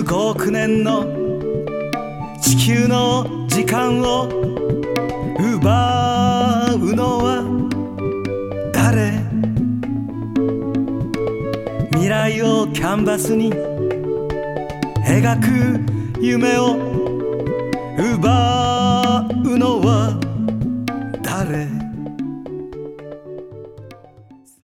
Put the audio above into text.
15億年の地球の時間を奪うのは誰？未来をキャンバスに描く夢を奪うのは誰？